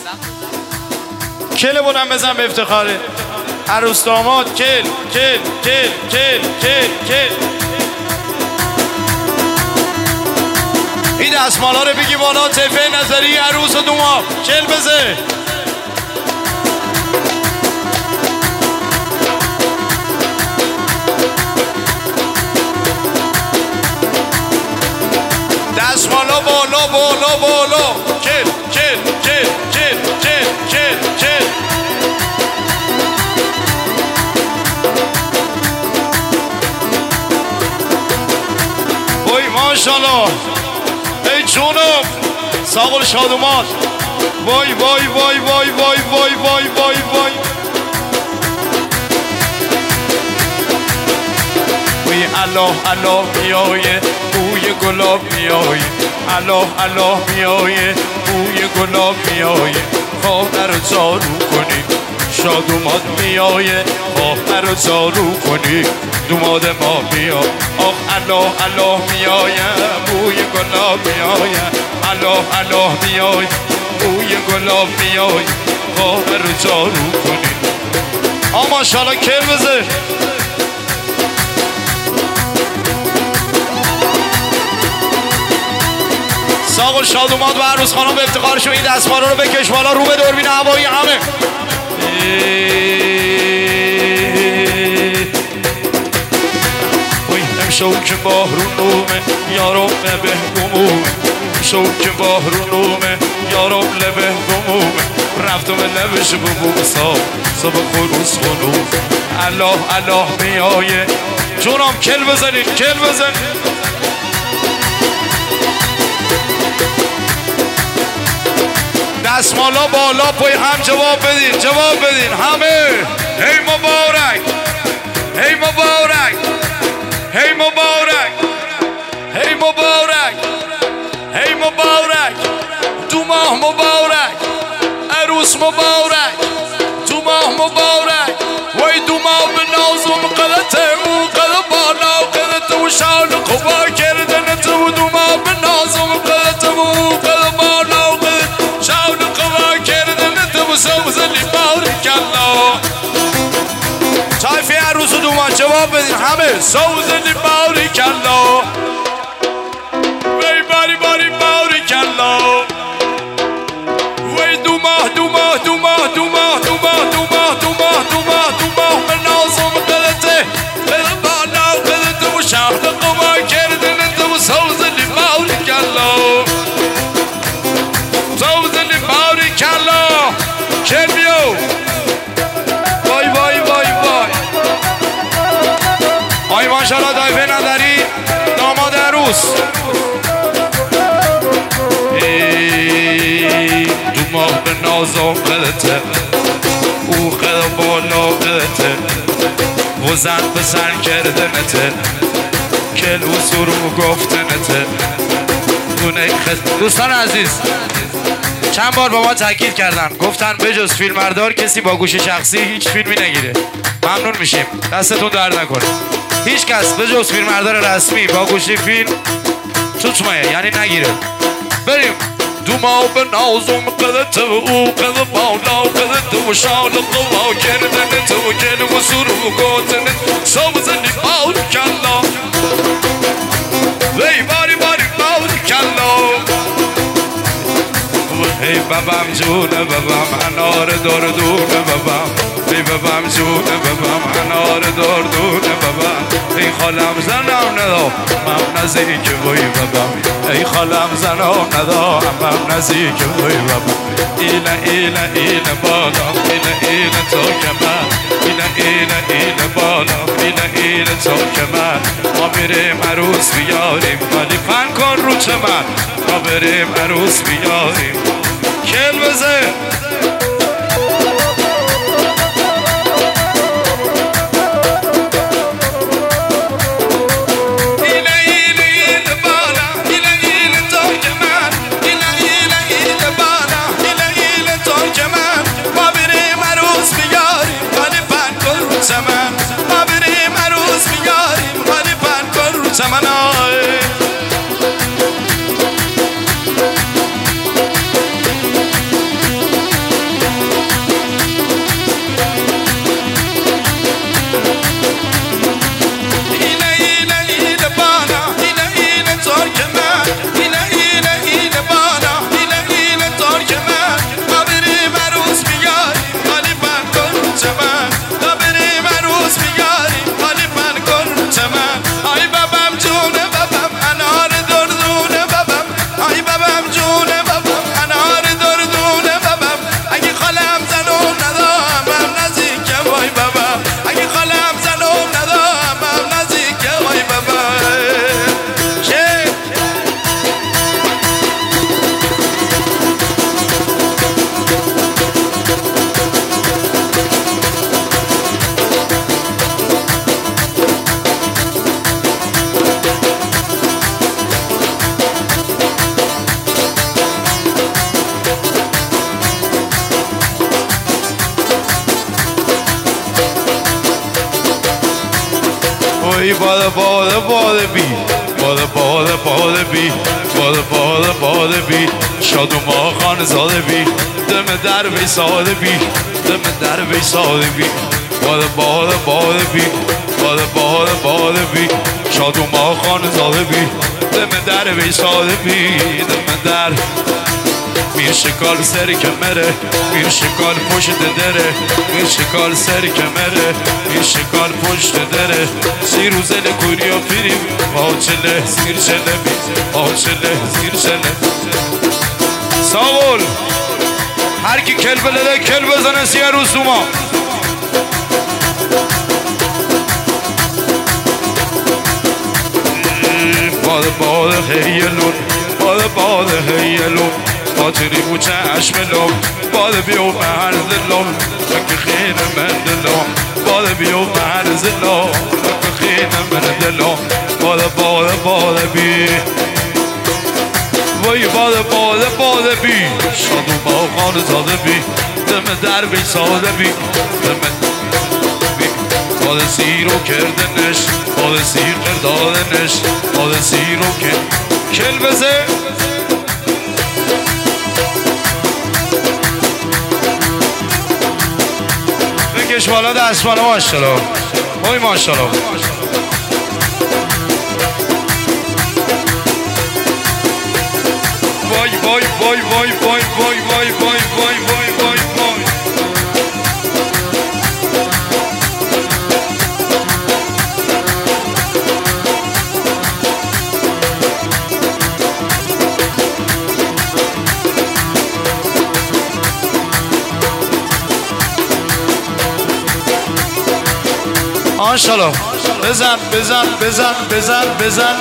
کل بودم بزن به افتخاره عروس داماد. کل کل کل کل کل کل. این دستمالا رو بگی بالا. طیفه نظری عروس و دوماب کل بزه. دستمالا بالا بالا بالا. کل کل کل کل کل کل کل. وای ماشالله. ای جونم ساقل شادومات. وای وای وای وای وای وای وای وای وای. وی الله الله میایه بوی گلاب میایه. الله الله میایه بوی گلاب میایه. خواهر رو جارو کنی شادومات میایه. خواهر رو جارو کنی دوماد ما میاد. آخ الله الله میایه بوی گلاب میایه. الله الله میایه بوی گلاب میایه. خواهر رو جارو کنی. ماشاءالله کل بزه. ساقل شادومات و عروس خانم به افتخارشون این دستمالا رو بکش بالا رو به دوربین هوایی همه. شوک بحرونومه یارم لبه گمومه. شوک بحرونومه یارم لبه گمومه. رفتم لبش ببوم صبح خروس خونوم. الله الله میایه جونم کل بزنین کل بزن. دستمالا بالا پای هم جواب بدین جواب بدین همه. هی مبارک هی مبارک هی مبارک هی مبارک هی مبارک. دو ماه مبارک عروس مبارک. دو ماه مبارک. وای دو ماه به نازم قلته و قل بالا قلته و شال قوا کردن تو. دو ماه به نازم قلته و قل بالا قلته شال قوا کردن تو. سوزلی بارک الله. طایفه عروس و دومان جواب بدین همه. سوزلی بارک الله. وی باری باری بارک الله. وی دو ماه دو ماه دو ماه دو ماه دو ماه دو ماه دو ماه دو ماه دو ماه به نازم قلته قل بالا قلته و شهر قوا کردن تو. سوزلی بارک الله. سوزلی بارک الله. کل بیو. وای وای وای وای. آی ماشاءالله طایفه نداری داماد عروس. دو ماه به نازم قلته او قل بالا قلته و زن به زن کردنته. کل و سرو گفتنته. دوستان عزیز چند بار با ما تاکید کردن گفتن بجز فیلمبردار کسی با گوش شخصی هیچ فیلمی نگیره. ممنون میشیم دستتون درد نکنه. هیچ کس بجز فیلمبردار رسمی با گوشی فیلم توتمایه یعنی نگیره. بریم. دو ماه به نازم قلته و او قل بالا قلته و شال قوا کردن تو. گل و سرو گفتن سوزلی بارک الله. وی باری باری بارک الله. ای بابام جونه بابام انار دردونه بابام. ای بابام جونه بابام انار دردونه بابام. ای خالم زنم ندا من نزدیک وی بابام. ای خالم زنم ندا من نزدیک وی بابام. ایله ایله ایله بالا ایله ایله تو که من. ایله ایله ایله بالا ایله ایله تو که من. ما بریم عروس بیاریم ولی پن کن رو چمن. ما بریم عروس بیاریم کل بزه. وای باده بی باده بی باده بی شاد و ما خان زاده بی دم در بی ساده بی دم در بی ساده بی باده بی باده بی شاد و ما خان زاده بی دم در بی ساده بی دم در میر شکال سر کمره میر شکال پشت دره میر شکال سر کمره میر شکال پشت دره سی روزه لکوری و پیریم آچله زیر چله آچله زیر چله ساول هر کی کل بلده کل بزنه سی روز ما باده هیلون باده هیلون خاطری بود چشم لام باده بیو مرز لام که خیلی من دلام باده بیو مرز لام که خیلی من دلام باده بی وای باده بی شاد و باغان زاده بی دم در بی ساده بی دم باده سیرو کردنش باده سیر دادنش باده سیرو کل بزه بکش بالا دستمانه ماشالله وای ماشالله وای وای وای وای وای وای وای وای وای وای وای وای ماشالله بزن بزن بزن بزن بزن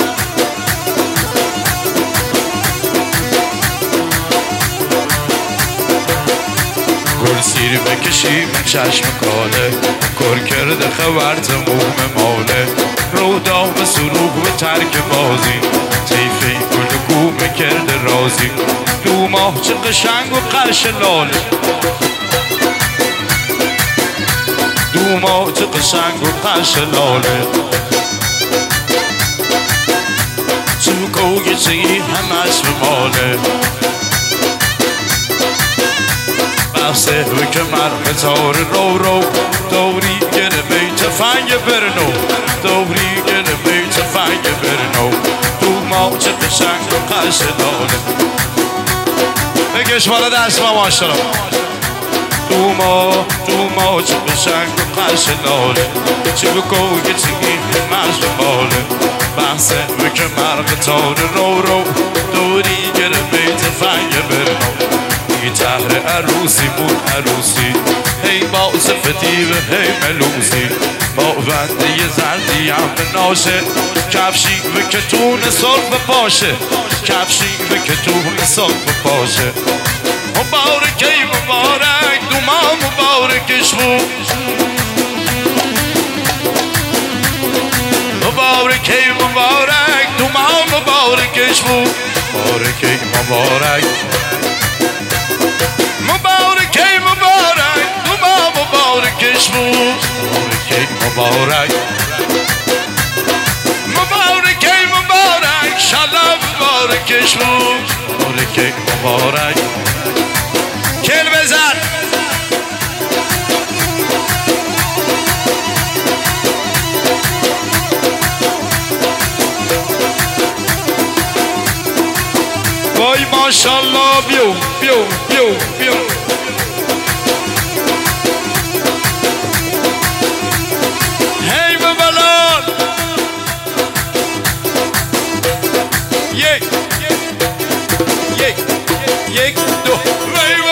گل سیر بکشیم چشم کاله کر کرده خبر زموم ماله رو دام سروح به ترک بازی تیفه گل گوم کرده رازی دو ماه چه قشنگ و قرش لاله دو ماه چه قشنگ و قرش لاله تو کوگی چی همش به ماله بحثه و کمر بتار رو دوری گره بیت فنگ برنو دوری گره بیت فنگ برنو دو ماه چه قشنگ و قرش لاله بگش بالا دست ما ماشالله دو ماه چه قشنگ و قرش لاله چه بکوگی چی همش به ماله بحثه و کمر بتار رو دوری گره بیت فنگ برنو تهر عروسی بود عروسی هی با صفتی و هی ملوسی با بنده زردی هم به ناشه کفشی و کتون سرخ پاشه کفشی و کتون سرخ پاشه مبارکی مبارک دو ماه مبارکش بود مبارکی مبارک دو ماه مبارکش بود مبارکی مبارک مبارکی مبارک دو ماه مبارکش بود مبارکی مبارک مبارکی مبارک شلا مبارکش بود مبارکی مبارک کل بزن وای ماشالله بیو بیو بیو بیو هی ببلال یک دو وی